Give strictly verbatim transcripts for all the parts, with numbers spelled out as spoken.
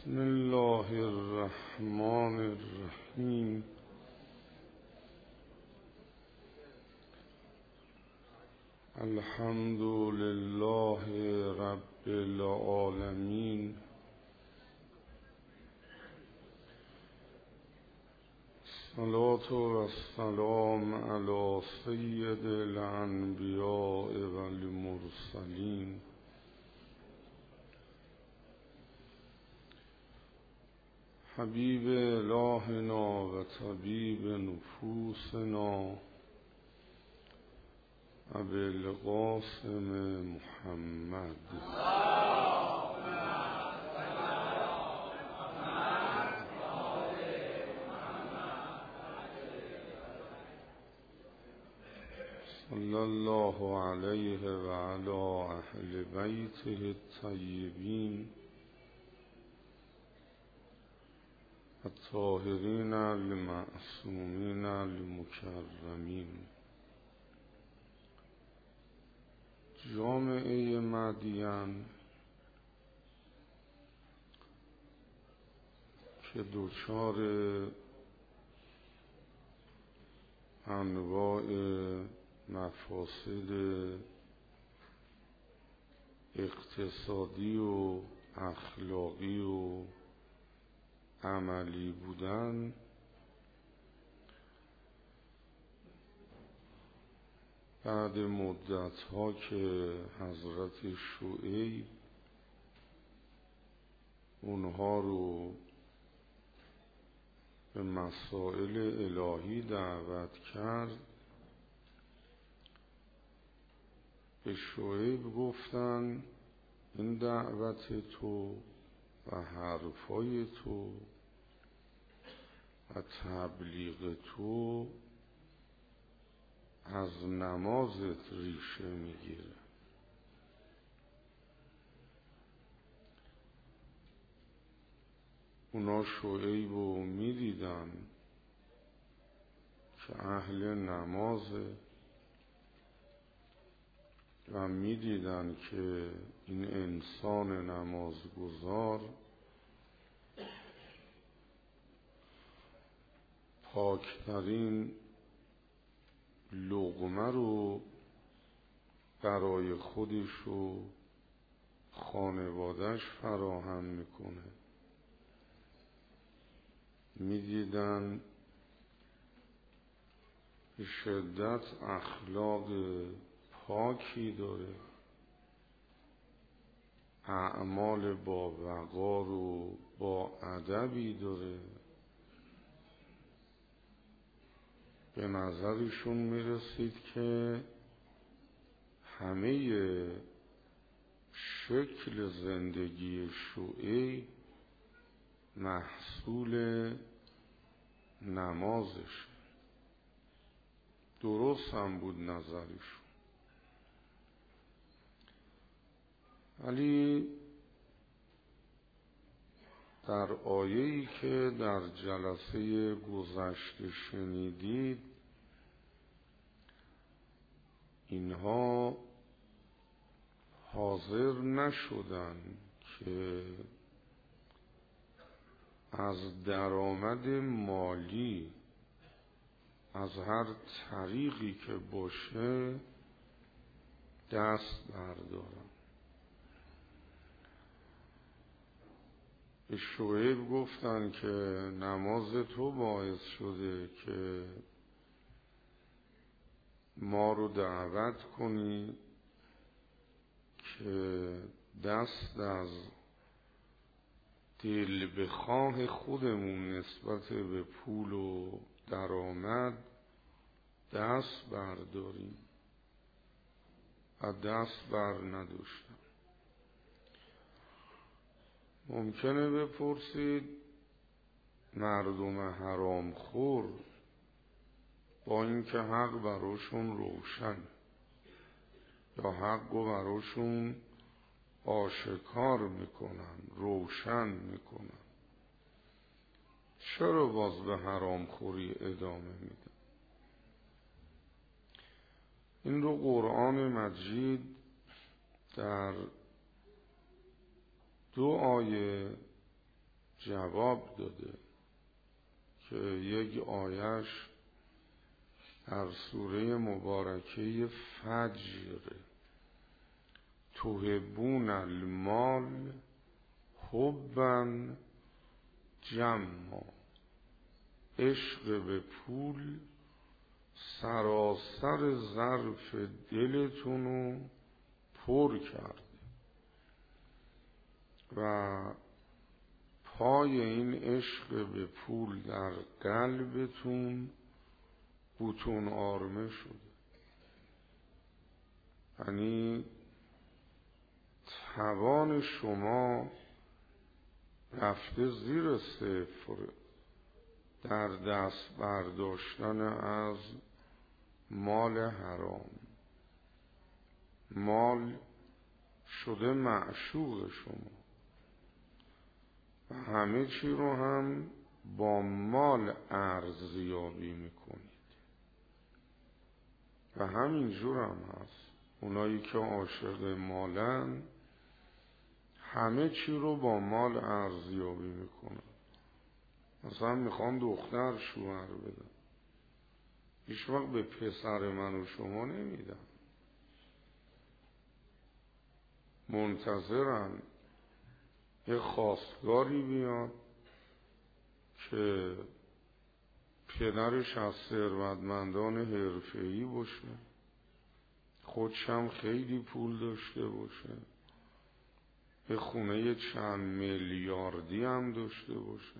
بسم الله الرحمن الرحیم. الحمد لله رب العالمین. الصلاة والسلام علی سید الانبیاء والمرسلین حبیب الهنا و طبیب نفوسنا ابوالقاسم محمد صلی الله علیه و علی اهل بیته الطیبین الطاهرین المعصومین المکرمین. جامعه مدین که دچار انواع مفاسد اقتصادی و اخلاقی و عملی بودن، بعد مدت ها که حضرت شعیب اونها رو به مسائل الهی دعوت کرد، به شعیب گفتن این دعوت تو و حرفای تو و تبلیغ تو از نمازت ریشه میگیره. اونا شعیب رو میدیدن که اهل نمازه و میدیدن که این انسان نمازگزار پاکترین لقمه رو برای خودش و خانوادش فراهم میکنه. میدیدن به شدت اخلاق پاکی داره، اعمال با وقار و با ادبی داره. به نظرشون میرسید که همه شکل زندگی شعیب محصول نمازش. درست هم بود نظرشون، ولی در آیه‌ای که در جلسه گذشته شنیدید، اینها حاضر نشدن که از درآمد مالی از هر طریقی که باشه دست بردارن. به شعیب گفتن که نماز تو باعث شده که ما رو دعوت کنی که دست از دل بخواه خودمون نسبت به پول و درآمد دست برداریم و دست بر نداشتم. ممکنه بپرسید مردم حرام خور با اینکه حق براشون روشن یا حق رو براشون آشکار میکنن، روشن میکنن، چرا باز به حرام خوری ادامه میدن؟ این رو قرآن مجید در دو آیه جواب داده که یک آیش در سوره مبارکه فجر، تحبون المال حبا جما، عشق به پول سراسر ظرف دلتونو پر کرده و پای این عشق به پول در قلبتون بوتون آرمه شده. یعنی توان شما رفته زیر صفر در دست برداشتن از مال حرام. مال شده معشوق شما و همه چی رو هم با مال ارزیابی میکنید و همینجور هم هست. اونایی که عاشق مالن همه چی رو با مال ارزیابی میکنن. مثلا میخوان دختر شوهر بدن، هیچ وقت به پسر من و شما نمیدن، منتظرن یه خواستگاری بیاد که پدرش از ثروتمندان حرفه‌ای باشه، خودش هم خیلی پول داشته باشه، یه خونه چند میلیاردی هم داشته باشه،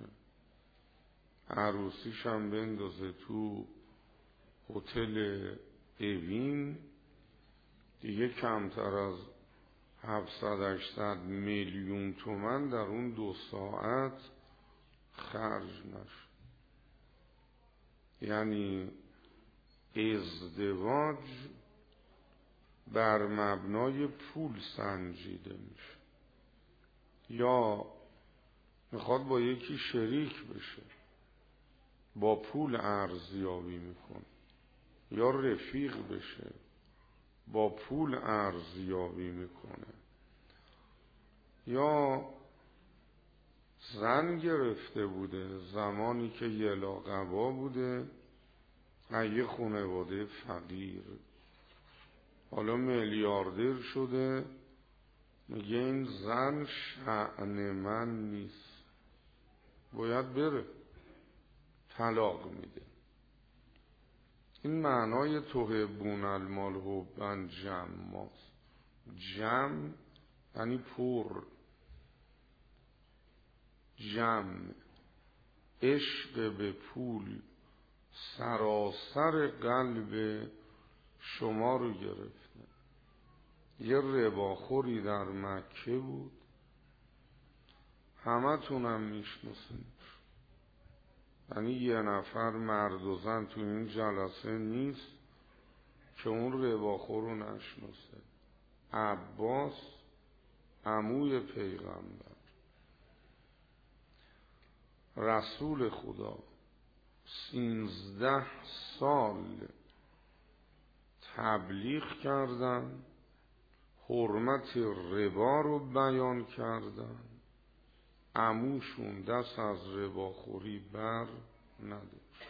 عروسیش هم بندازه تو هتل اوین، دیگه کمتر از هفتصد هشتصد میلیون تومن در اون دو ساعت خرج نشه. یعنی ازدواج بر مبنای پول سنجیده میشه. یا میخواد با یکی شریک بشه، با پول ارزیابی میکنه، یا رفیق بشه، با پول ارزیابی میکنه، یا زن گرفته بوده زمانی که یلاقبا بوده یه خانواده فقیر، حالا میلیاردر شده، میگه این زن شأن من نیست، باید بره، طلاق میده. این معنای تحبون المال حبا جما. جمع یعنی پر، جمع عشق به پول سراسر قلب شما رو گرفته. یه رباخوری در مکه بود، همه تونم میشناسین، یعنی یه نفر مرد و زن تو این جلسه نیست که اون رباخور رو نشناسه. عباس عموی پیغمبر، رسول خدا، سینزده سال تبلیغ کردن، حرمت ربا رو بیان کردن، عموشون دست از رباخوری بر نداشت.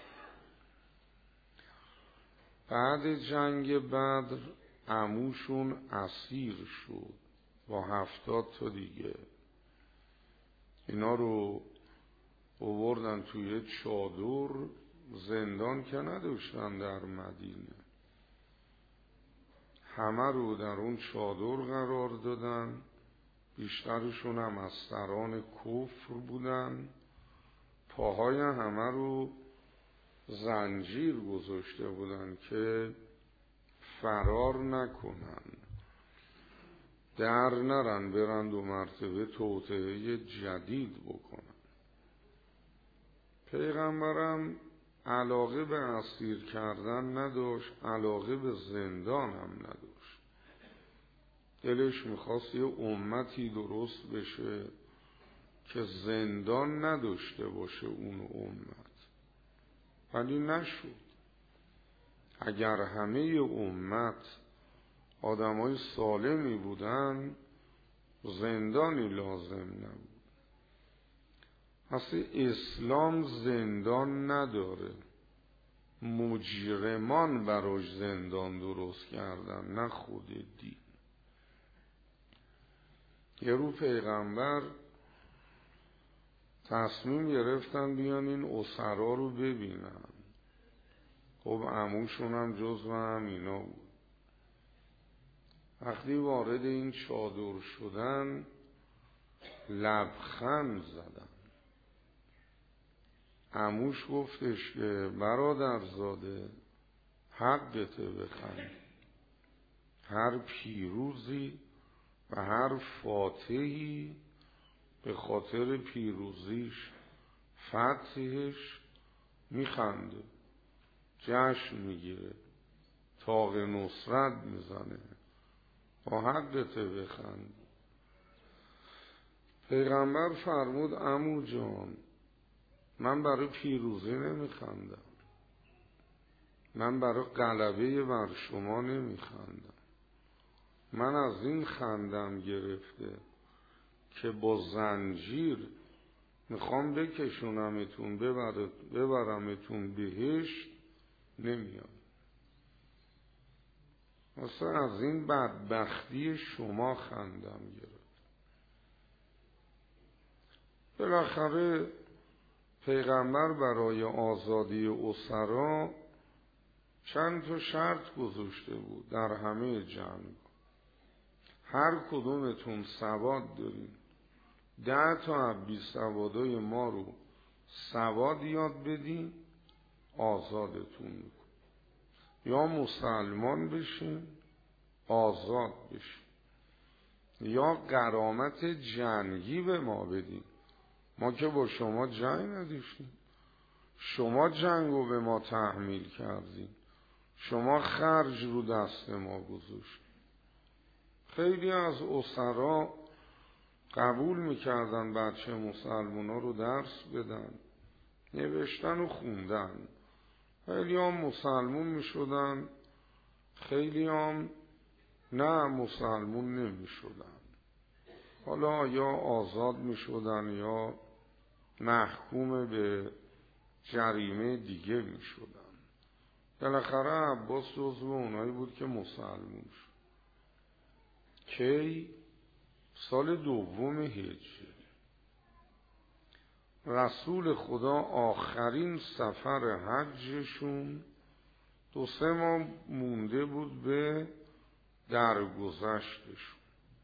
بعد جنگ بدر عموشون اسیر شد با هفتاد تا دیگه. اینا رو آوردن توی چادر، زندان که نداشتن در مدینه، همه رو در اون چادر قرار دادن. بیشترشون هم از سران کفر بودن، پاهای همه رو زنجیر گذاشته بودن که فرار نکنن، در نرن، برن دو مرتبه توطئه جدید بکنن. پیغمبرم علاقه به اسیر کردن نداشت، علاقه به زندان هم نداشت. دلش میخواست یه امتی درست بشه که زندان نداشته باشه اون امت، ولی نشد. اگر همه امت آدمای سالمی بودن زندانی لازم نبود. اصلا اسلام زندان نداره، مجرمان براش زندان درست کردن، نه خود دین. یه رو پیغمبر تصمیم گرفتن بیان این اسرا رو ببینن. خب عموشون هم جزو هم اینا بود. وقتی وارد این چادر شدن لبخند زدن. عموش گفتش که برادرزاده حقته بخند، هر پیروزی و هر فاتحی به خاطر پیروزیش فتحش میخنده، جشن میگیره، طاق نصرت میزنه، با حقته بخند. پیغمبر فرمود عمو جان من برای پیروزی نمیخندم، من برای غلبه بر شما نمیخندم، من از این خندم گرفته که با زنجیر میخوام بکشونمتون ببرمتون بهشت، نمیام. مثلا از این بدبختی شما خندم گرفت. بالاخره پیغمبر برای آزادی اسرا چند تا شرط گذاشته بود در همه جنگ. هر کدومتون سواد دارین، ده تا از بی سوادای ما رو سواد یاد بدین، آزادتون میکن. یا مسلمان بشین آزاد بشین، یا غرامت جنگی به ما بدین. ما که با شما جنگ نداشتیم، شما جنگو به ما تحمیل کردین، شما خرج رو دست ما گذاشتین. خیلی از اسرا قبول میکردن بچه مسلمونا رو درس بدن، نوشتن و خوندن. خیلی هم مسلمون میشدن، خیلی هم نه مسلمون نمیشدن. حالا یا آزاد میشدن یا محکوم به جریمه دیگه میشدن. بالاخره عباس جزو اونایی بود که مسلمون شد. کی؟ سال دوم هجری. رسول خدا آخرین سفر حجشون دو سه ماه مونده بود به درگذشتشون.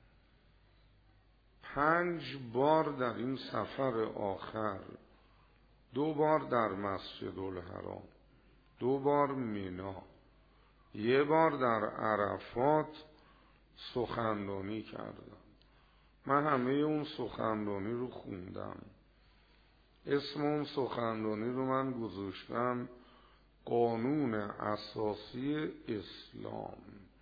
پنج بار در این سفر آخر، دو بار در مسجد الحرام، دو بار مینا، یه بار در عرفات سخنرانی کردم. من همه اون سخنرانی رو خوندم. اسم اون سخنرانی رو من گذاشتم قانون اساسی اسلام.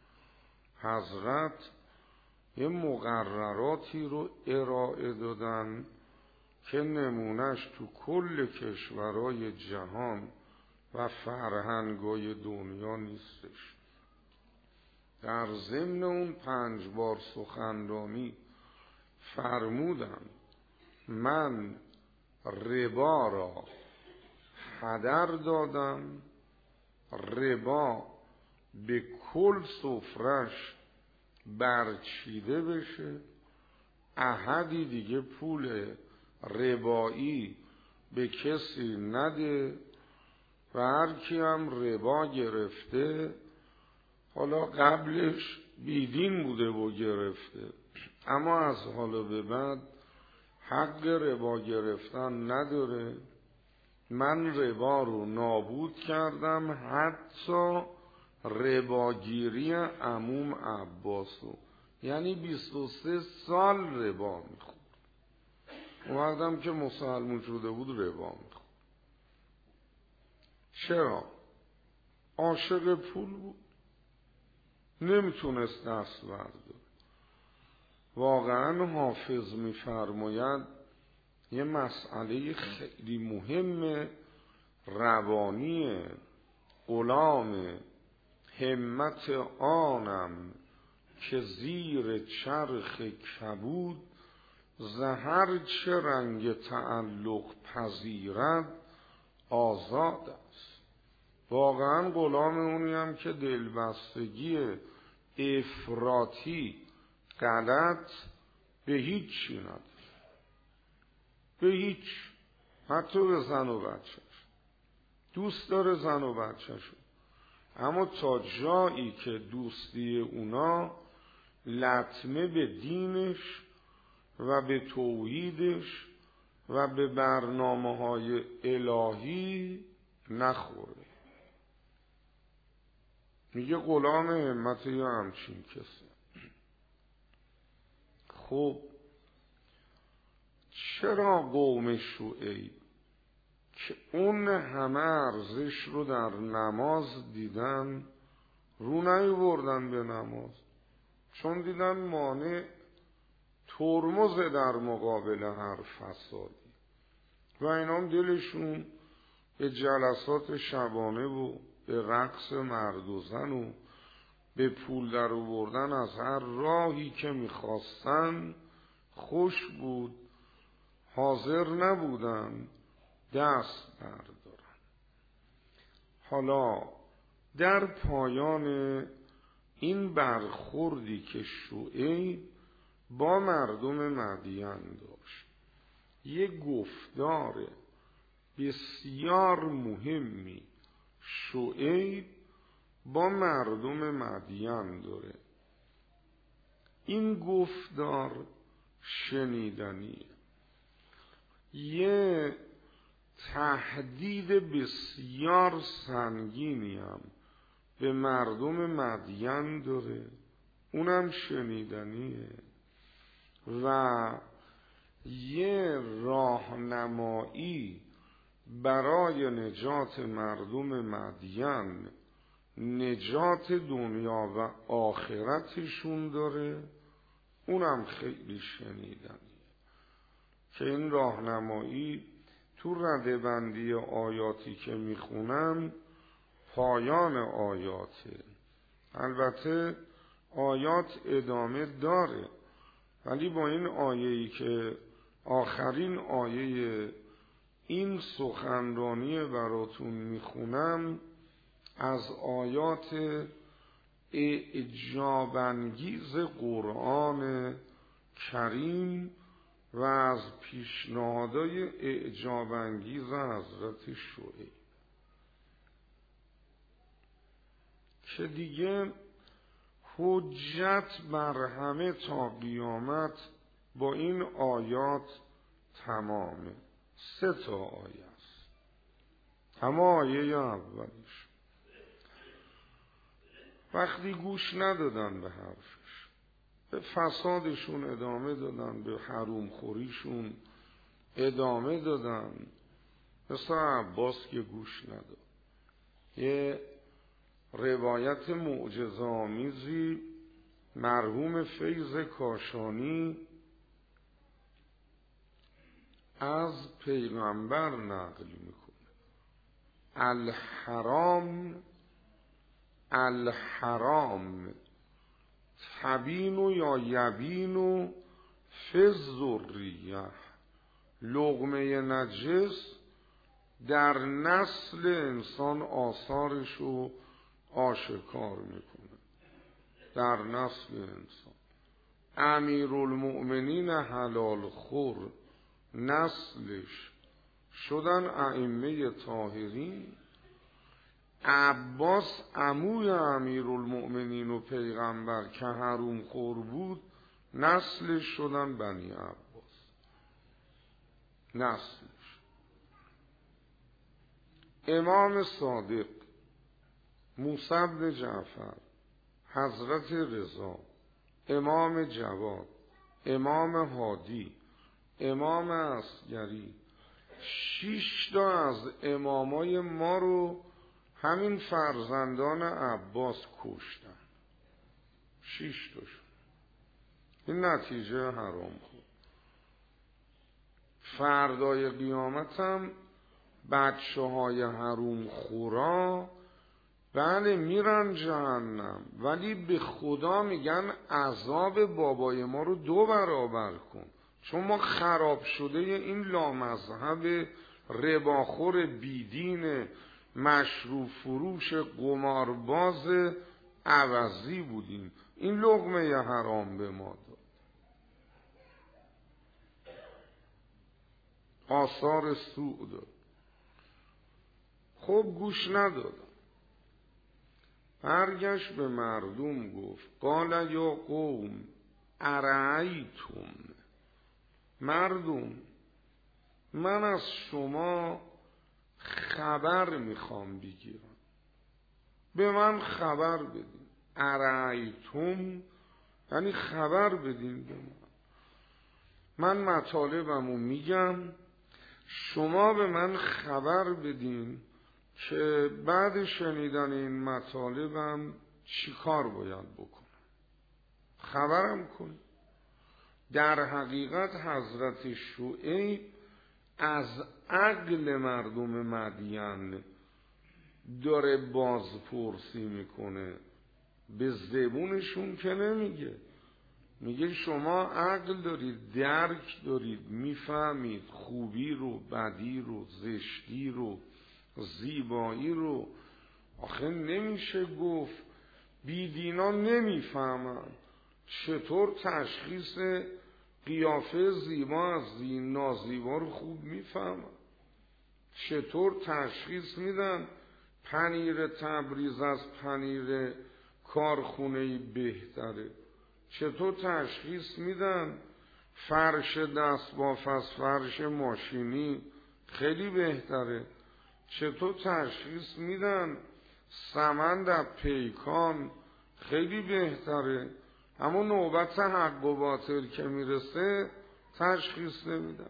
حضرت یه مقرراتی رو ارائه دادن که نمونش تو کل کشورهای جهان و فرهنگای دنیا نیستش. در ضمن اون پنج بار سخنرانی فرمودم من ربا را هدر دادم، ربا به کل سفرش برچیده بشه، احدی دیگه پول ربایی به کسی نده و هر کی هم ربا گرفته، حالا قبلش بیدین بوده و گرفته، اما از حالا به بعد حق ربا گرفتن نداره. من ربا رو نابود کردم، حتی رباگیری عموم عباسو، یعنی بیست و سه سال ربا میخورد. اون وقتم که مسلمون شده بود ربا میخورد. چرا؟ عاشق پول بود، نمیتونست دست برداره. واقعا حافظ میفرماید یه مسئله خیلی مهم روانی غلام همت آنم که زیر چرخ کبود زهر چه رنگ تعلق پذیرد آزاد است. واقعا غلام اونی هم که دلبستگی افراطی غلط به هیچ چی نداره، به هیچ، حتی به زن و بچهش دوست داره، زن و بچهشو، اما تا جایی که دوستی اونا لطمه به دینش و به توحیدش و به برنامه های الهی نخوره. میگه غلام همت یا همچین کسی. خب چرا قوم شعیب که اون همه ارزش رو در نماز دیدن رو نیاوردن به نماز؟ چون دیدن مانع ترمز در مقابل هر فسادی و اینام دلشون به جلسات شبانه و به رقص مرد و زن و به پول در آوردن از هر راهی که میخواستن خوش بود، حاضر نبودن دست بردارن. حالا در پایان این برخوردی که شعیب با مردم مدین داشت، یک گفتار بسیار مهمی شعیب با مردم مدین داره. این گفتار شنیدنیه، یه تهدید بسیار سنگینی هم به مردم مدین داره، اونم شنیدنیه و یه راهنمایی برای نجات مردم مدین، نجات دنیا و آخرتشون داره، اونم خیلی شنیدنیه که این راهنمایی تو ردبندی آیاتی که میخونم پایان آیاته. البته آیات ادامه داره، ولی با این آیه‌ای که آخرین آیه این سخنرانی براتون میخونم از آیات اعجاب‌انگیز قرآن کریم و از پیشنهادهای اعجاب‌انگیز حضرت شعیب که دیگه حجت بر همه تا قیامت با این آیات تمامه. سه تا آیه است، اما آیه اولیش وقتی گوش ندادن به حرفش، به فسادشون ادامه دادن، به حروم خوریشون ادامه دادن، مثل عباس که گوش نداد. یه روایت معجزه‌آمیزی مرحوم فیض کاشانی از پیغمبر نقل میکنه: الحرام الحرام تبین یا یبین فی الذریه. لقمه نجس در نسل انسان آثارشو آشکار میکنه، در نسل انسان. امیرالمؤمنین حلال خور نسلش شدن ائمه طاهرین. عباس عموی امیرالمؤمنین و پیغمبر که حروم خور بود نسلش شدن بنی عباس. نسلش امام صادق، موسی بن جعفر، حضرت رضا، امام جواد، امام هادی، امام عسگری، شش تا از امامای ما رو همین فرزندان عباس کشتن. شش تاشون. این نتیجه حرام خورد. فردای قیامت هم بچه های حروم خورا بله میرن جهنم، ولی به خدا میگن عذاب بابای ما رو دو برابر کن. چون ما خراب شده این لامذهب رباخور بیدین مشروب فروش قمارباز عوضی بودیم. این لقمه حرام به ما داد، آثار سوء داد. خب گوش ندادم، برگشت به مردم گفت قال یا قوم ارایتم، مردم من از شما خبر میخوام بگیرم، به من خبر بدین. ارایتم یعنی خبر بدین به من، من مطالبمو میگم، شما به من خبر بدین که بعد شنیدن این مطالبم چی کار باید بکنم، خبرم کن. در حقیقت حضرت شعیب از عقل مردم مدین داره بازپرسی میکنه، به زبونشون که نمیگه. میگه شما عقل دارید، درک دارید، میفهمید خوبی رو، بدی رو، زشتی رو، زیبایی رو. آخه نمیشه گفت بیدینا نمیفهمن چطور تشخیص قیافه زیبا از نازیبا رو خوب میفهمن، چطور تشخیص میدن پنیر تبریز از پنیر کارخونه بهتره، چطور تشخیص میدن فرش دستباف از فرش ماشینی خیلی بهتره، چطور تشخیص میدن سمند از پیکان خیلی بهتره. اما نوبت حق و باطل که میرسه تشخیص نمیدن.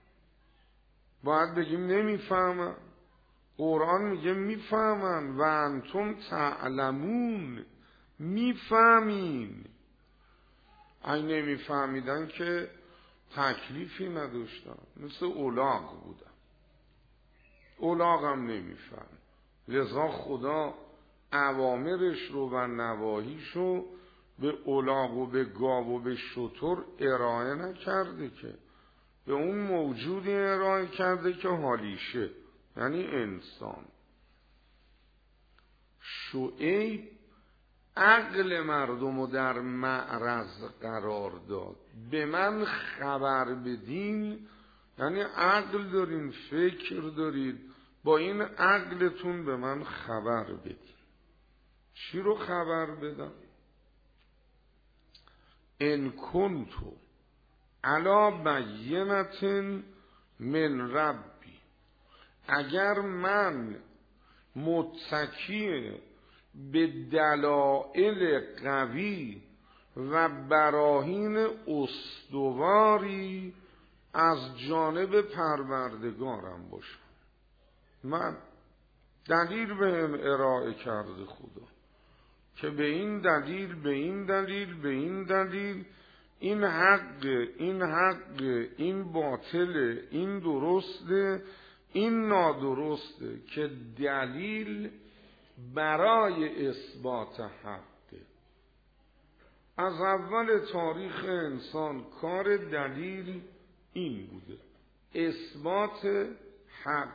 باید بگیم نمیفهمن. قرآن میگه میفهمن و انتم تعلمون، میفهمین. این نمیفهمیدن که تکلیفی نداشتن، مثل اولاغ بودن. اولاغ هم نمیفهم، لذا خدا اوامرش رو و نواهیش رو به اولاغ و به گاو و به شتر ارائه نکرده، که به اون موجودی ارائه کرده که حالیشه، یعنی انسان. شعیب عقل مردم رو در معرض قرار داد. به من خبر بدین یعنی عقل دارین، فکر دارید، با این عقلتون به من خبر بدین. چی رو خبر بدم؟ ان کنتو علی بینة من ربی، اگر من متکی به دلائل قوی و براهین استواری از جانب پروردگارم باشم، من دلیل بهم ارائه کرده خدا که به این دلیل به این دلیل به این دلیل این حق این حق این باطل، این درسته این نادرسته، که دلیل برای اثبات حقه. از اول تاریخ انسان کار دلیل این بوده، اثبات حق.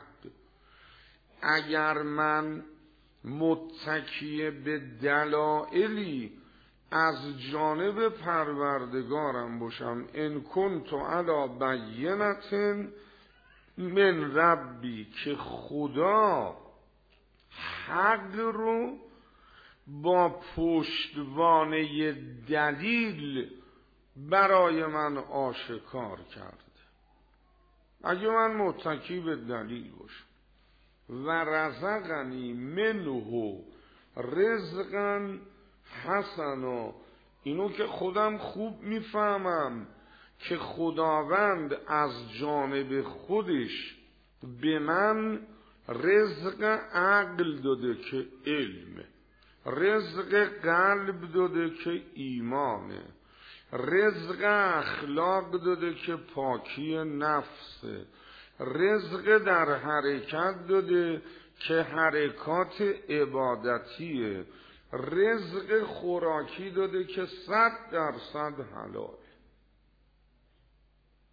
اگر من متکی به دلائلی از جانب پروردگارم باشم، ان کنت علی بینة من ربی، که خدا حق رو با پشتوانه دلیل برای من آشکار کرده. اگه من متکی به دلیل باشم و رزقنی منه رزقا حسنا، اینو که خودم خوب میفهمم که خداوند از جانب خودش به من رزق عقل داده که علمه، رزق قلب داده که ایمانه، رزق اخلاق داده که پاکی نفسه، رزق در حرکت داده که حرکات عبادتیه، رزق خوراکی داده که صد درصد حلال.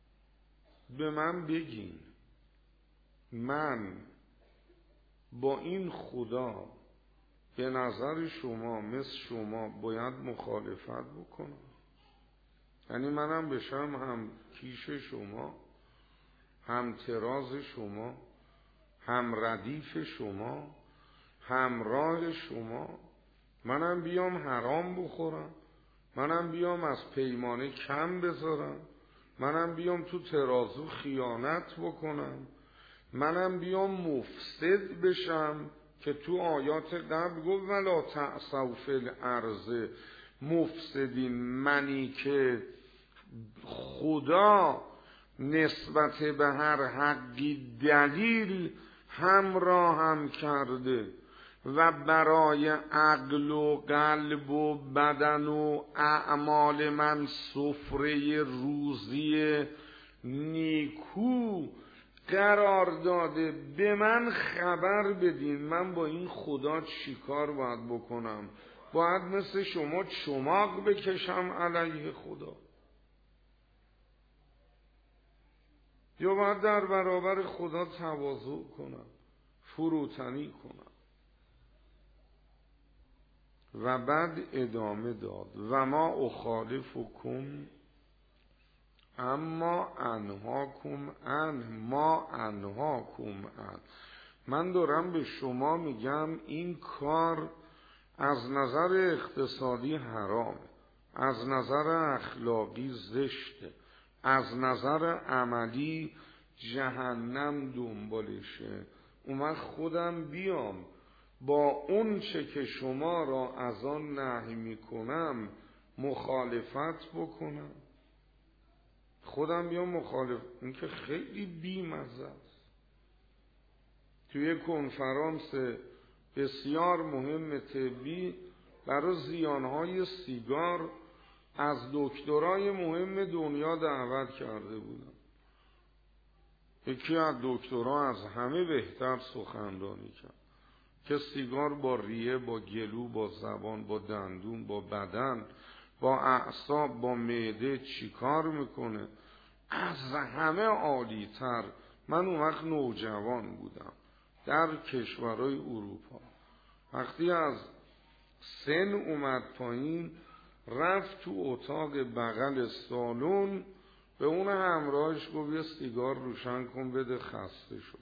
به من بگین من با این خدا به نظر شما مثل شما باید مخالفت بکنم؟ یعنی منم بشم هم کیش شما، هم تراز شما، هم ردیف شما، همراه شما؟ منم بیام حرام بخورم؟ منم بیام از پیمانه کم بذارم؟ منم بیام تو ترازو خیانت بکنم؟ منم بیام مفسد بشم که تو آیات قبل گفت ولا تعثوا فی الارض مفسدین؟ منی که خدا نسبت به هر حقی دلیل همراه هم کرده و برای عقل و قلب و بدن و اعمال من سفره روزی نیکو قرار داده. به من خبر بدین من با این خدا چیکار باید بکنم؟ باید مثل شما چماق بکشم علیه خدا، یا باید در برابر خدا تواضع کنم، فروتنی کنم؟ و بعد ادامه داد و ما اخالفکم اما انهاکم عنه ما انهاکم عنه. من دارم به شما میگم این کار از نظر اقتصادی حرامه، از نظر اخلاقی زشته، از نظر عملی جهنم دنبالشه. اومد خودم بیام با اون چه که شما را از آن نهی میکنم مخالفت بکنم؟ خودم بیام مخالف؟ این که خیلی بی‌مزه است. توی کنفرانس بسیار مهم طبی برای زیانهای سیگار از دکترای مهم دنیا دعوت کرده بودم. یکی از دکترها از همه بهتر سخنرانی کرد که سیگار با ریه، با گلو، با زبان، با دندون، با بدن، با اعصاب، با معده چی کار میکنه. از همه عالی تر. من اون وقت نوجوان بودم در کشورهای اروپا. وقتی از سن اومد پایین رفت تو اتاق بغل سالن، به اون همراهش گفت یه سیگار روشن کن بده، خسته شدم.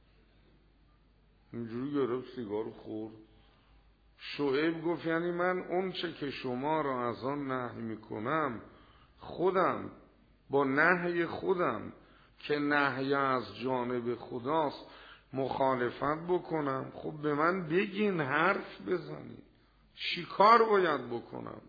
اینجوری گرفت سیگار خورد. شعیب گفت یعنی من اون چه که شما را از آن نهی میکنم خودم با نهی خودم که نهی از جانب خداست مخالفت بکنم؟ خب به من بگین، حرف بزنید، چی کار باید بکنم؟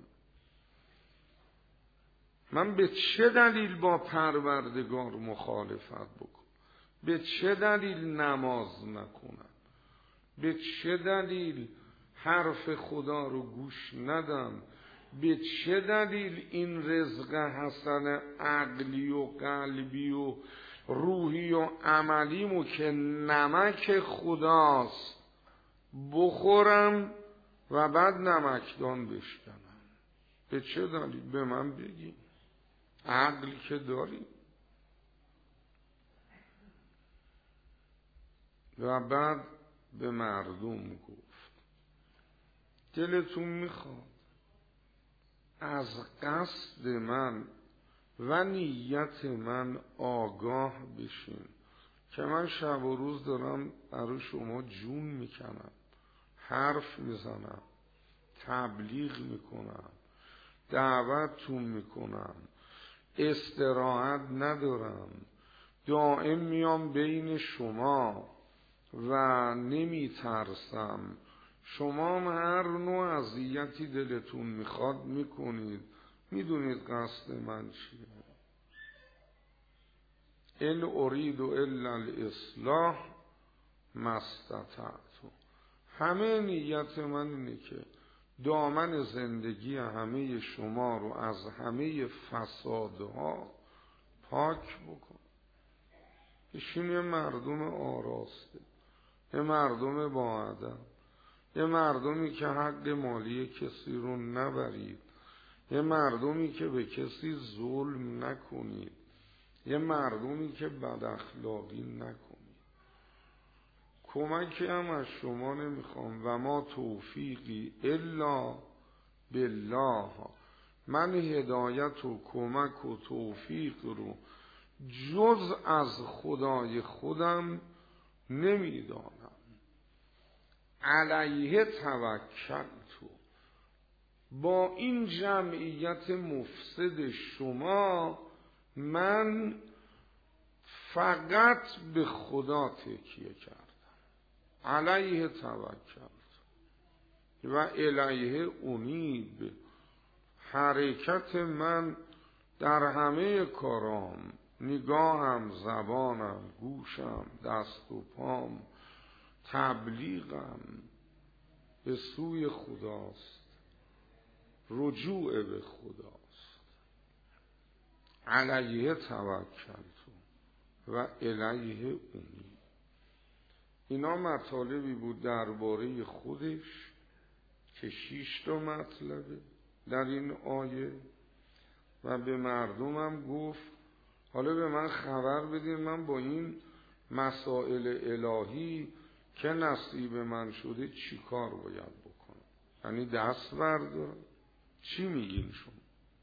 من به چه دلیل با پروردگار مخالفت بکنم؟ به چه دلیل نماز نکنم؟ به چه دلیل حرف خدا رو گوش ندم؟ به چه دلیل این رزق حسن عقلی و قلبی و روحی و عملیمو که نمک خداست بخورم و بعد نمکدان بشکنم؟ به چه دلیل؟ به من بگی. عقلی که داری. و بعد به مردم گفت دلتون میخواد از قصد من و نیت من آگاه بشین که من شب و روز دارم برای شما جون میکنم، حرف میزنم، تبلیغ میکنم، دعوتتون میکنم، استراحت ندارم، دائم میام بین شما و نمیترسم. شما هم هر نوع اذیتی دلتون میخواد میکنید. میدونید قصد من چیه؟ ان ارید الا الاصلاح ما استطعت. همه نیت من اینه که دامن زندگی همه شما رو از همه فسادها پاک بکن. بشین یه مردم آراسته، یه مردم با ادب، یه مردمی که حق مالی کسی رو نبرید، یه مردمی که به کسی ظلم نکنید، یه مردمی که بد اخلاقی نکنی. کمکی هم از شما نمیخوام. و ما توفیقی الا بالله. من هدایت و کمک و توفیق رو جز از خدای خودم نمیدانم. علیه توکلت. با این جمعیت مفسد شما من فقط به خدا تکیه کردم. علیه توکلت و الیه انیب. حرکت من در همه کارام، نگاهم، زبانم، گوشم، دست و پام، تبلیغم به سوی خداست، رجوع به خداست. علیه توکلت و الیه انیب. اینا مطالبی بود درباره خودش که شش تا مطلبه در این آیه. و به مردمم گفت حالا به من خبر بدین من با این مسائل الهی که نصیب من شده چی کار باید بکنم. یعنی دست بردارم. چی میگین شما؟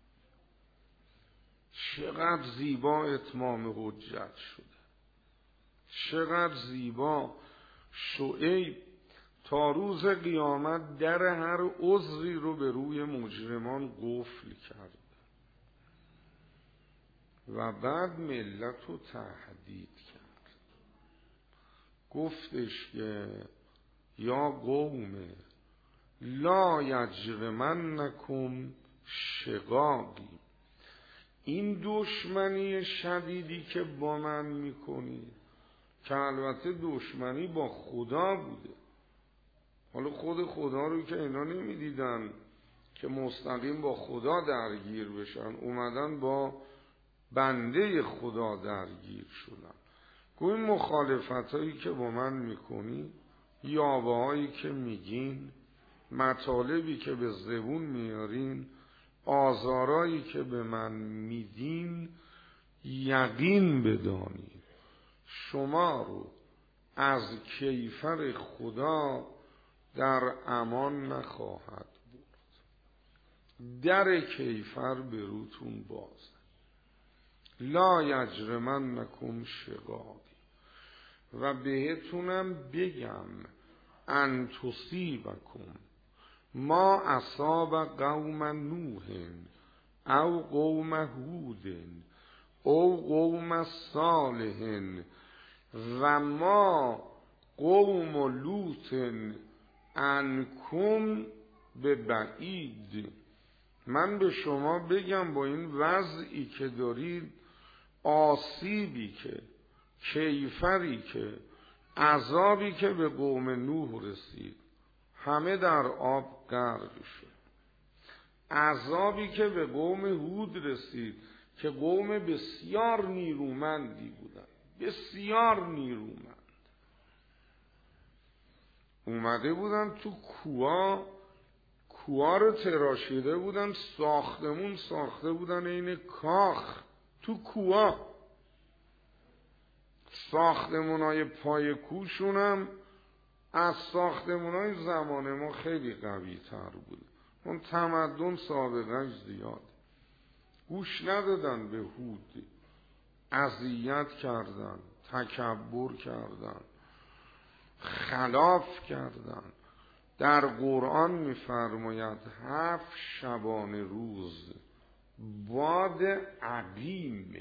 چقدر زیبا اتمام حجت شده، چقدر زیبا شعیب تا روز قیامت در هر عذری رو به روی مجرمان قفل کرد و بعد ملت رو تهدید کرد. گفتش که یا قوم لا یجرمنکم شقاقی. این دشمنی شدیدی که با من میکنید، که البته دشمنی با خدا بوده. حالا خود خدا رو که اینا نمیدیدن که مستقیم با خدا درگیر بشن، اومدن با بنده خدا درگیر شدن. گویا این مخالفت هایی که با من میکنی، یاوه هایی که میگین، مطالبی که به زبون میارین، آزارایی که به من میدین، یقین بدانید شما رو از کیفر خدا در امان نخواهد برد. در کیفر به روتون باز. لا یجرمنکم شقاقی. و بهتونم بگم ان تصیبکم ما اصاب قوم نوح او قوم هود او قوم صالح و ما قوم لوط عنکم به بعید. من به شما بگم با این وضعی که دارید، آسیبی که، کیفری که، عذابی که به قوم نوح رسید، همه در آب غرق شد. عذابی که به قوم هود رسید که قوم بسیار نیرومندی بودن، بسیار نیرومند، اومده بودن تو کوها، کوها رو تراشیده بودن، ساختمون ساخته بودن این کاخ تو کوها. ساختمونای پای کوشونم از ساختمونای زمان ما خیلی قوی تر بود. اون تمدن سابقه زیاد. گوش ندادن به هود، اذیت کردن، تکبر کردن، خلاف کردن. در قرآن می‌فرماید هفت شبانه روز باد عقیم،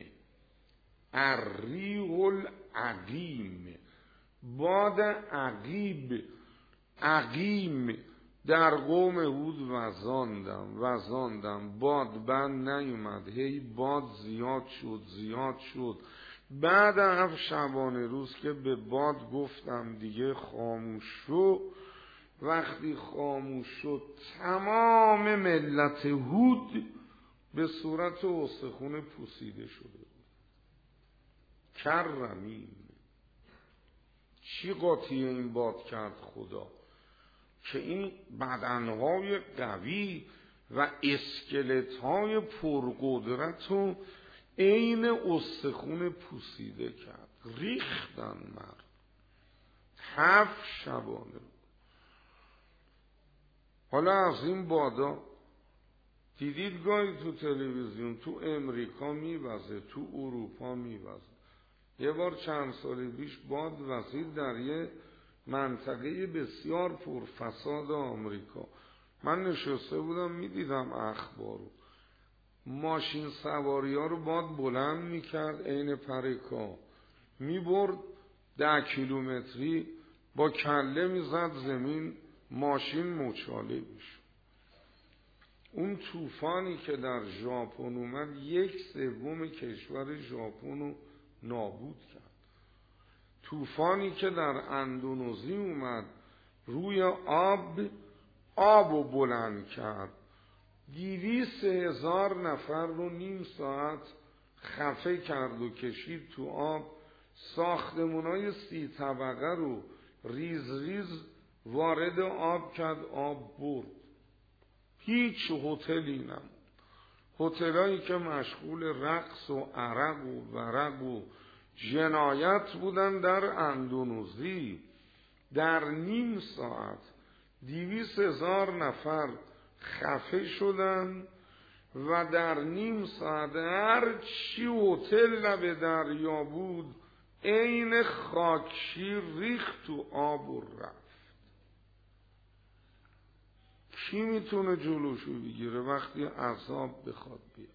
الریح العقیم، باد عقیب، عقیم در قوم هود وزاندم وزاندم باد بند نیومد، هی باد زیاد شد زیاد شد. بعد هفت شبانه روز که به باد گفتم دیگه خاموش شو، وقتی خاموش شد تمام ملت هود به صورت استخون پوسیده شده بود. کرمیم. چی قاطی این باد کرد خدا که این بدنهای قوی و اسکلتهای پرقدرت و عین استخون پوسیده کرد، ریختن مرد هفت شبانه. حالا از این بادا دیدید گاهی تو تلویزیون تو امریکا میوزه، تو اروپا میوزه. یه بار چند سال پیش باد وزید در یه منطقه بسیار پرفساد آمریکا. من نشسته بودم میدیدم اخبارو، ماشین سواری ها رو باد بلند میکرد عین پرکا، میبرد ده کیلومتری با کله میزد زمین، ماشین مچاله میشد. اون طوفانی که در ژاپن اومد یک سوم کشور ژاپن رو نابود کرد. طوفانی که در اندونزی اومد روی آب آب رو بلند کرد، دویست هزار نفر رو نیم ساعت خفه کرد و کشید تو آب. ساختمونای سی طبقه رو ریز ریز وارد آب کرد، آب برد. هیچ هتلی نموند. هتلایی که مشغول رقص و عرق و ورق و جنایت بودن در اندونزی، در نیم ساعت دویست هزار نفر خفه شدن و در نیم ساعت هر چی هتل لب دریا بود عین خاکشیر ریخت تو آب و رفت. کی میتونه جلوشو بگیره وقتی عذاب بخواد بیاد؟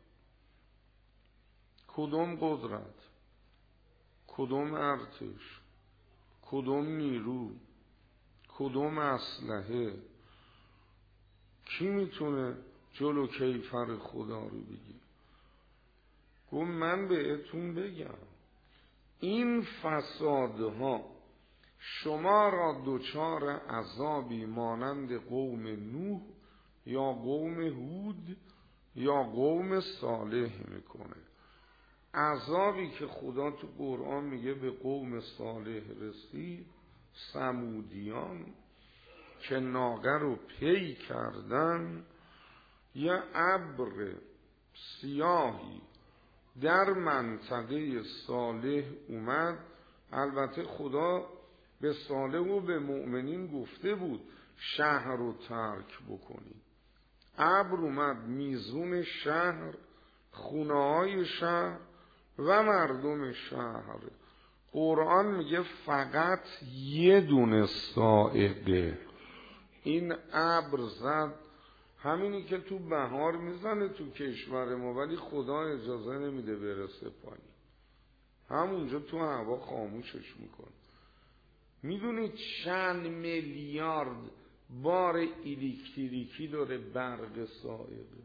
کدوم قدرت، کدوم ارتش، کدوم نیرو، کدوم اسلحه؟ کی میتونه جلو کیفر خدا رو بگیره؟ گفت من بهتون بگم این فسادها شما را دوچار عذابی مانند قوم نوح یا قوم هود یا قوم صالح میکنه. عذابی که خدا تو قرآن میگه به قوم صالح رسید، ثمودیان که ناقه رو پی کردن، یه ابر سیاهی در منطقه صالح اومد. البته خدا به صالح و به مؤمنین گفته بود شهر رو ترک بکنید. ابر اومد میزون شهر، خونه های شهر و مردم شهر. قرآن میگه فقط یه دونه صاعقه این ابر زد، همینی که تو بهار میزنه تو کشور ما، ولی خدا اجازه نمیده برسه پایین، همونجا تو هوا خاموشش میکنه. میدونید چند میلیارد بار الکتریکی داره برق صاعقه؟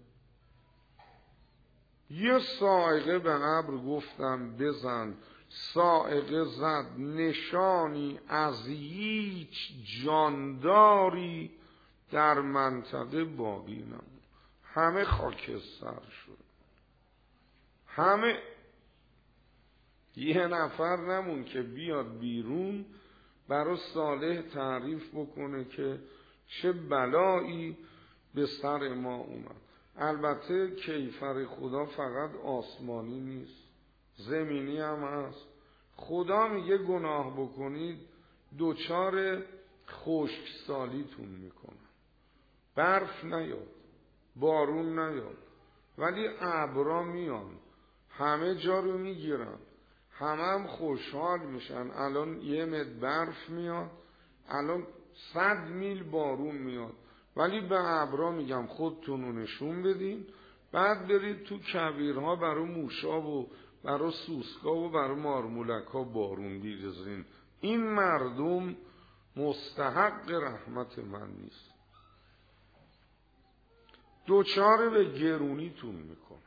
یه صاعقه به ابر گفتم بزن، صاعقه زد، نشانی از هیچ جانداری در منطقه باقی نموند، همه خاکستر شد، همه. یه نفر نمون که بیاد بیرون برای صالح تعریف بکنه که چه بلایی به سر ما اومد. البته کیفر خدا فقط آسمانی نیست، زمینی هم هست. خدا میگه گناه بکنید دوچار خشکسالیتون میکنن، برف نیاد، بارون نیاد، ولی ابرا میان همه جا رو میگیرن، همه هم خوشحال میشن. الان یه متر برف میاد، الان صد میل بارون میاد، ولی به ابرا میگم خودتون رو نشون بدین، بعد برید تو کویرها برای موشا و برای سوسکا و برای مارمولک ها بارون بیرزین. این مردم مستحق رحمت من نیست. دوچاره به گرونیتون میکنم،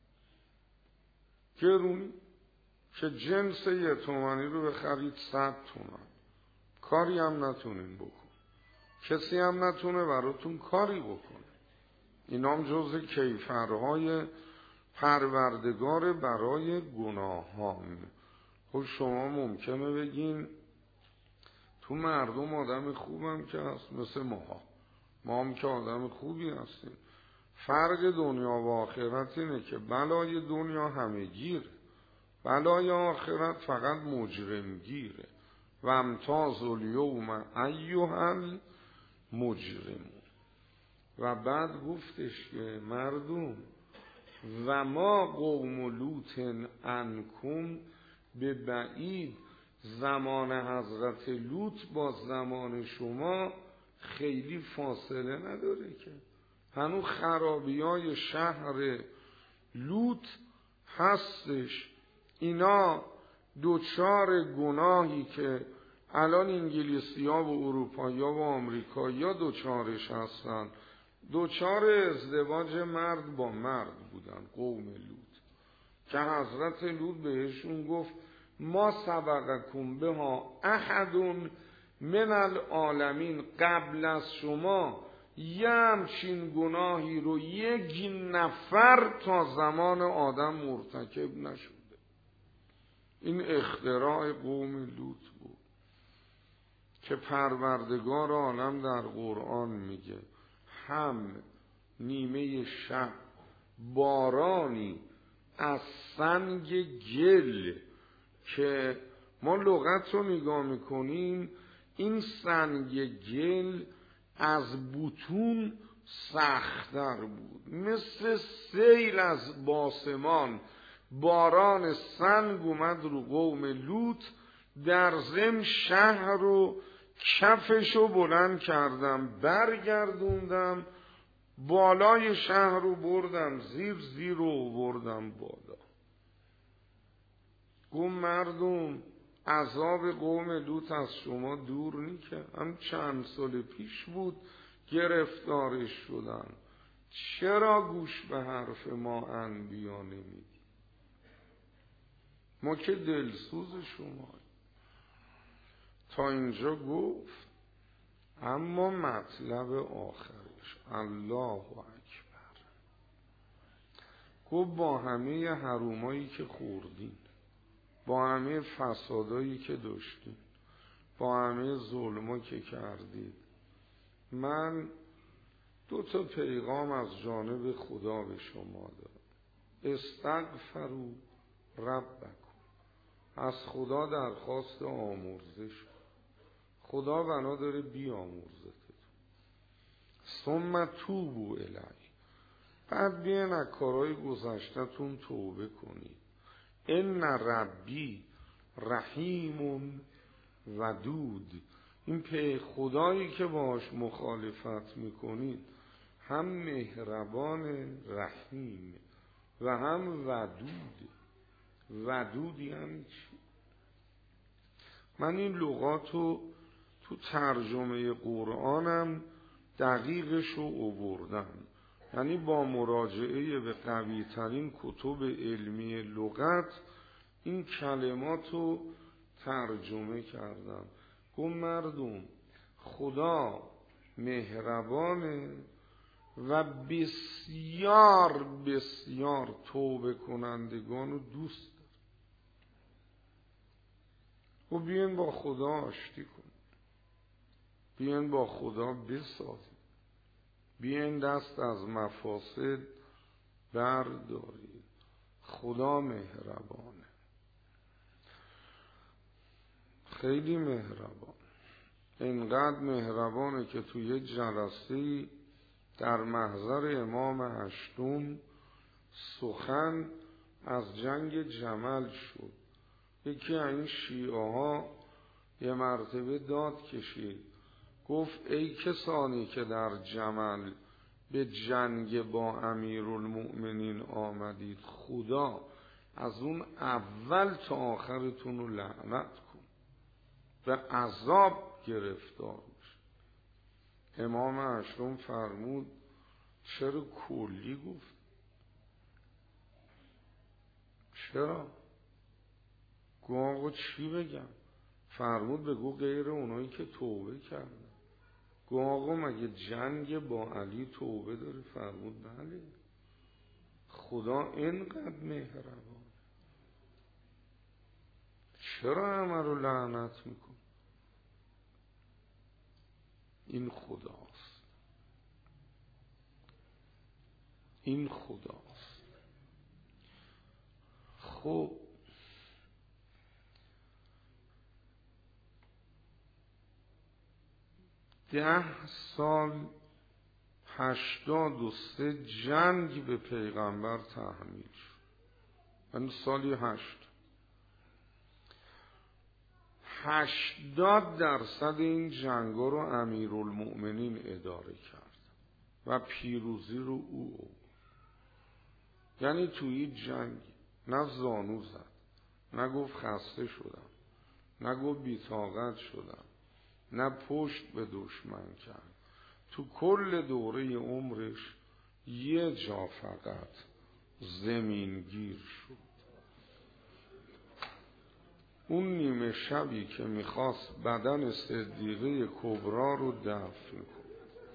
گرونی که جنس یه تومنی رو بخرید صد تومن، کاری هم نتونین بکن، کسی هم نتونه براتون کاری بکنه. اینام جز کیفرهای پروردگار برای گناهان. خب شما ممکنه بگین تو مردم آدم خوبم که هست، مثل ماها، ما هم که آدم خوبی هستیم. فرق دنیا و آخرت اینه که بلای دنیا همه گیره، بلای آخرت فقط مجرم گیره. و امتاز الیوم ایها المجرمون. و بعد گفتش که مردم و ما قوم لوط عنکم به بعید، زمان حضرت لوط با زمان شما خیلی فاصله نداره که هنوز خرابی های شهر لوط هستش. اینا دوچار گناهی که الان انگلیسی ها و اروپایی ها و آمریکایی ها دوچارش هستن، دوچار ازدواج مرد با مرد بودن قوم لوط، که حضرت لوط بهشون گفت ما سبقکم بها احد من العالمین، قبل از شما یه همچین گناهی رو یک نفر تا زمان آدم مرتکب نشده. این اختراع قوم لوط بود که پروردگار عالم در قرآن میگه هم نیمه شب بارانی از سنگ گل، که ما لغت رو نگاه میکنیم این سنگ گل از بطون سخت‌تر بود، مثل سیل از باسمان باران سنگ اومد رو قوم لوط. در ضمن شهر رو کفشو بلند کردم برگردوندم، بالای شهر رو بردم زیر، زیر رو بردم بالا. گفت مردم عذاب قوم لوط از شما دور نیست، هم چند سال پیش بود گرفتارش شدن، چرا گوش به حرف ما انبیا نمیدی؟ ما که دلسوز شما. تا اینجا گفت، اما مطلب آخرش الله اکبر. گفت با همه حرومایی که خوردین، با همه فسادایی که داشتین، با همه ظلما که کردید، من دو تا پیغام از جانب خدا به شما دارم. استغفروا ربکم، از خدا درخواست آمرزش. خدا بنا داره بیامرزتتون. ثم توبوا الیه، بعد بیاین از کارهای گذشته‌تون توبه کنید. ان ربی رحیم ودود، این پی خدایی که باش مخالفت میکنید هم مهربان رحیم و هم ودود. ودود یعنی چی؟ من این لغاتو تو ترجمه قرآنم دقیقشو آوردم، یعنی با مراجعه به قوی ترین کتب علمی لغت این کلماتو ترجمه کردم. گفت مردم خدا مهربانه و بسیار بسیار توبه کنندگان رو دوست داره. و بیاین با خدا آشتی کنید، بیاین با خدا بسازید، بیاین دست از مفاسد بردارید. خدا مهربانه، خیلی مهربان، اینقدر مهربانه که توی یه جلسه‌ای در محضر امام هشتم سخن از جنگ جمل شد. یکی از این شیعه ها یه مرتبه داد کشید، گفت ای کسانی که در جمل به جنگ با امیرالمؤمنین آمدید، خدا از اون اول تا آخرتون رو لعنت کن، به عذاب گرفتار میشه. امام هشتم فرمود چرا کلی گفت؟ چرا؟ گو آقا چی بگم؟ فرمود بگو غیر اونایی که توبه کردن. گو آقا مگه جنگ با علی توبه داره؟ فرمود بله. خدا اینقدر مهربان، چرا همه رو لعنت میکن؟ این خداست. این خداست. خب ده سال هشتاد و سه جنگ به پیغمبر تحمیل شد، یعنی سالی هشت هشتاد درصد این جنگا رو امیرالمؤمنین اداره کرد و پیروزی رو او او یعنی توی جنگ نه زانو زد، نه گفت خسته شدم، نه گفت بی‌طاقت شدم، نه پشت به دشمن کرد. تو کل دوره عمرش یه جا فقط زمینگیر شد، اون نیمه شبی که میخواست بدن صدیقه کبرا رو دفن کنه.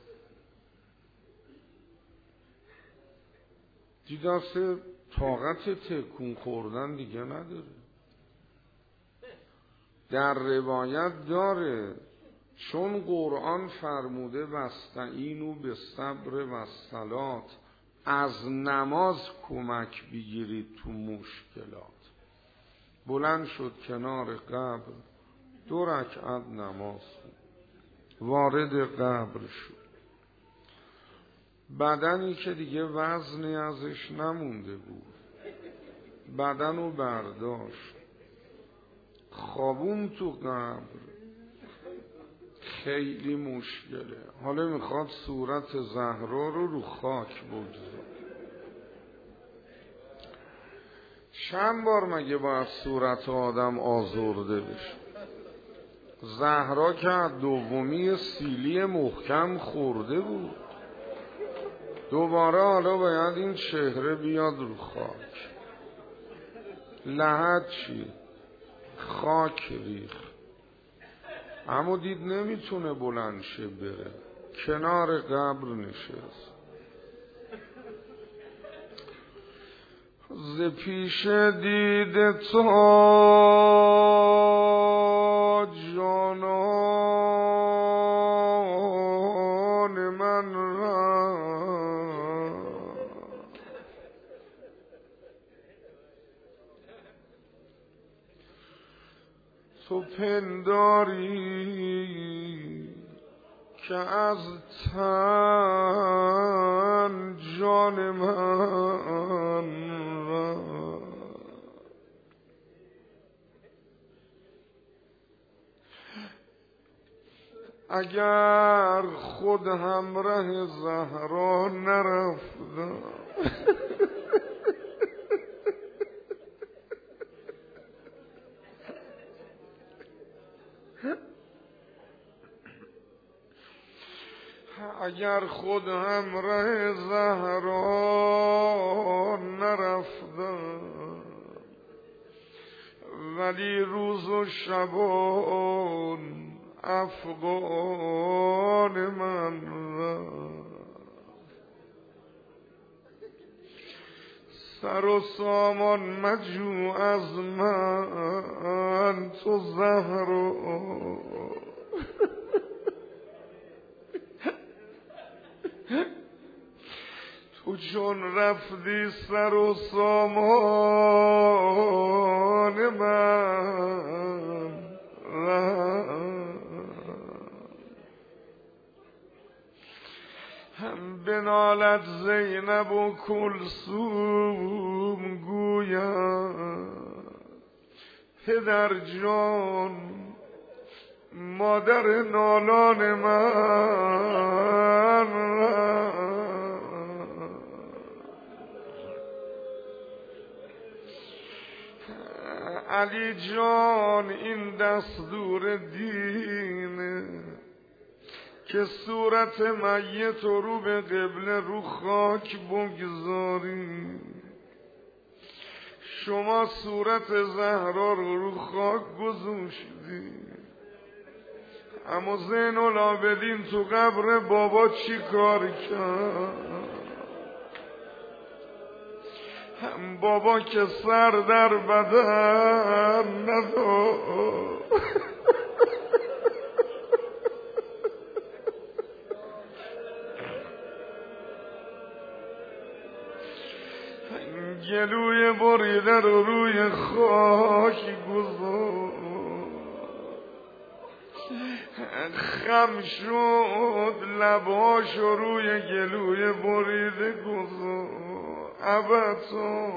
دیدسته طاقت تکون خوردن دیگه نداره. در روایت داره چون قرآن فرموده واستعینوا بالصبر والصلاة، از نماز کمک بگیرید تو مشکلات. بلند شد کنار قبر، دو رکعت نماز خوند، وارد قبر شد. بدنی که دیگه وزنی ازش نمونده بود بدن رو برداشت، خوابون تو قبر. خیلی مشکله. حالا میخواد صورت زهرا رو رو خاک بگذاره. چند بار مگه باید صورت آدم آزرده بشه؟ زهرا که دومی سیلی محکم خورده بود، دوباره حالا باید این چهره بیاد رو خاک. لحد چی؟ خاک ریخ. اما دید نمیتونه بلند شه بره، کنار قبر نشست. ز پیش دید تو جانان من را تو پنداری که از تن جان من را اگر خود همراه زهرا نرفتم اگر خود همراه زهرا نرفتم، ولی روز و شبان افغان من را سر و سامان مجو از من تو زهرا. تو چون رفتی سر و سامان من هم بنالد زینب و کلثوم گوید پدر جان مادر نالان من علی جان این دستور دینه که صورت میت رو به قبله رو خاک بگذاری. شما صورت زهرا رو رو خاک گذاشتی، اما زین العابدین تو قبر بابا چی کار کرد؟ بابا که سر در بدن نداشت گلوی بریده رو روی خاک گذار، خم شد لباش روی گلوی بریده گذار. ابدا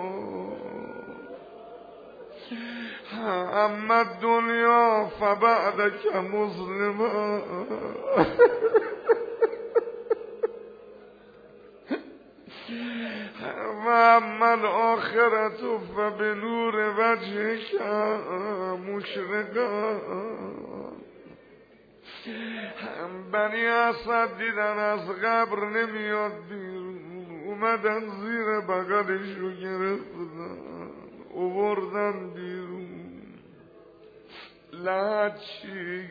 اما الدنیا فبعدک مظلمه و اما الاخرت فبنور وجهک مشرقه. بنی اسد دیدن از قبر نمیاد بیرون، اومدن زیر بغلشو گرفتن اووردن بیرون. لحچی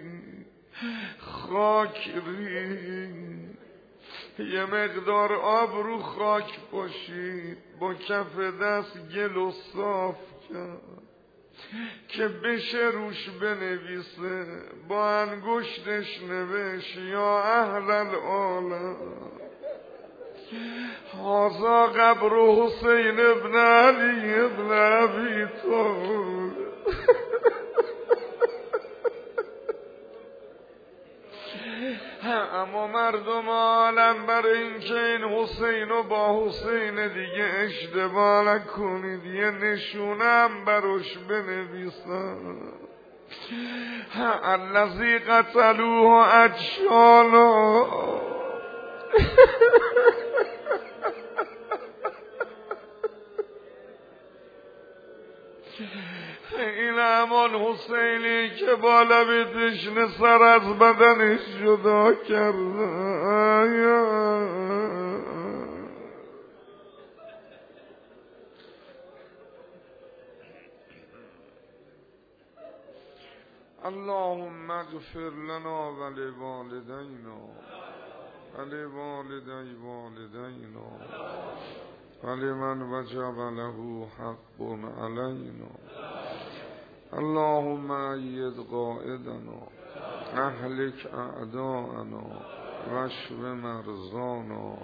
خاک ری، یه مقدار آب رو خاک پاشید، با کف دست گل و صاف کرد که بشه روش بنویسه. با انگشتش نوشت یا اهل العالم هذا قبر حسین ابن علی ابن ابی طالب. اما مردم عالم برای اینکه این حسین رو با حسین دیگه اشتباه نکنید یه نشونم براش بنویسن. الذی قتلوه اجشالا. این همان حسینی که با لب تشنه سر از بدنش جدا کرده. اللهم اغفر لنا ولوالدینا ولوالدی والدینا ولمن وجب له حق علینا. اللهم اید قائدنا اهلک اعداءنا واشف مرضانا.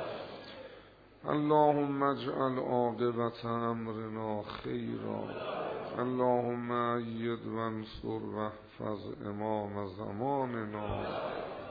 اللهم اجعل عاقبت امرنا خیرا. اللهم اید وانصر واحفظ امام زماننا